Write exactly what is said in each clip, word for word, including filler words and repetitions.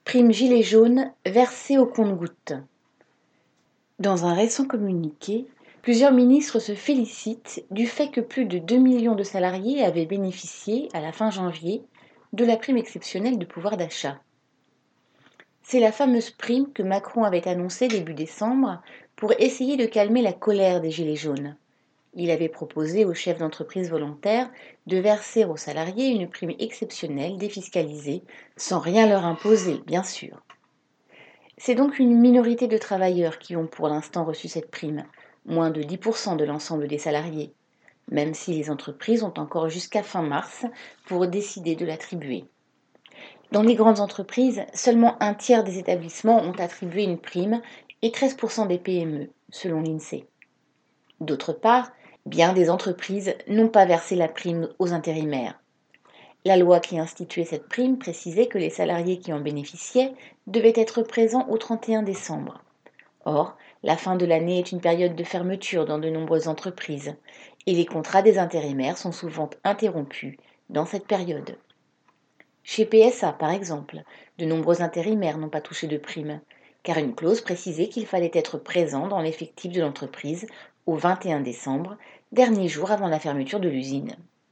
Prime gilet jaune versée au compte-gouttes. Dans un récent communiqué, plusieurs ministres se félicitent du fait que plus de deux millions de salariés avaient bénéficié, à la fin janvier, de la prime exceptionnelle de pouvoir d'achat. C'est la fameuse prime que Macron avait annoncée début décembre pour essayer de calmer la colère des gilets jaunes. Il avait proposé aux chefs d'entreprise volontaires de verser aux salariés une prime exceptionnelle défiscalisée, sans rien leur imposer, bien sûr. C'est donc une minorité de travailleurs qui ont pour l'instant reçu cette prime, moins de dix pour cent de l'ensemble des salariés, même si les entreprises ont encore jusqu'à fin mars pour décider de l'attribuer. Dans les grandes entreprises, seulement un tiers des établissements ont attribué une prime et treize pour cent des P M E, selon l'INSEE. D'autre part, bien des entreprises n'ont pas versé la prime aux intérimaires. La loi qui instituait cette prime précisait que les salariés qui en bénéficiaient devaient être présents au trente et un décembre. Or, la fin de l'année est une période de fermeture dans de nombreuses entreprises, et les contrats des intérimaires sont souvent interrompus dans cette période. Chez P S A, par exemple, de nombreux intérimaires n'ont pas touché de prime, car une clause précisait qu'il fallait être présent dans l'effectif de l'entreprise au vingt et un décembre, dernier jour avant la fermeture de l'usine.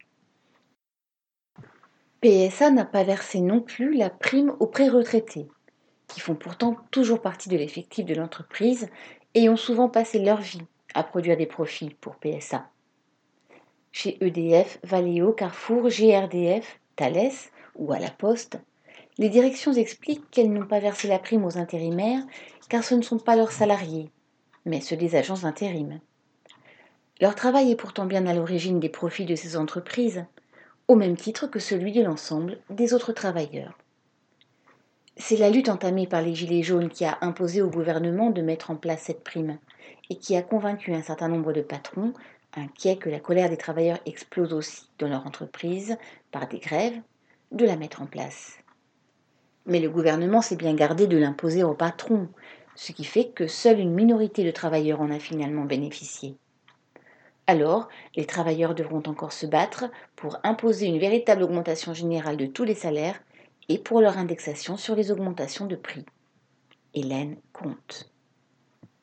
P S A n'a pas versé non plus la prime aux pré-retraités, qui font pourtant toujours partie de l'effectif de l'entreprise et ont souvent passé leur vie à produire des profits pour P S A. Chez E D F, Valeo, Carrefour, G R D F, Thales ou à la Poste, les directions expliquent qu'elles n'ont pas versé la prime aux intérimaires car ce ne sont pas leurs salariés, mais ceux des agences d'intérim. Leur travail est pourtant bien à l'origine des profits de ces entreprises, au même titre que celui de l'ensemble des autres travailleurs. C'est la lutte entamée par les Gilets jaunes qui a imposé au gouvernement de mettre en place cette prime et qui a convaincu un certain nombre de patrons, inquiets que la colère des travailleurs explose aussi dans leur entreprise par des grèves, de la mettre en place. Mais le gouvernement s'est bien gardé de l'imposer aux patrons, ce qui fait que seule une minorité de travailleurs en a finalement bénéficié. Alors, les travailleurs devront encore se battre pour imposer une véritable augmentation générale de tous les salaires et pour leur indexation sur les augmentations de prix. Hélène Comte.